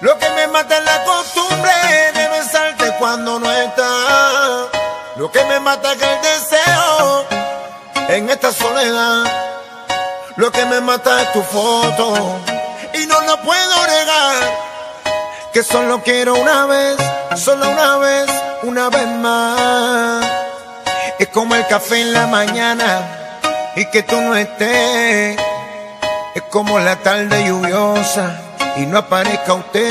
Lo que me mata es la costumbre de besarte cuando no estás. Lo que me mata es el deseo en esta soledad. Lo que me mata es tu foto y no lo puedo negar. Que solo quiero una vez, solo una vez más. Es como el café en la mañana y que tú no estés. Es como la tarde lluviosa y no aparezca usted.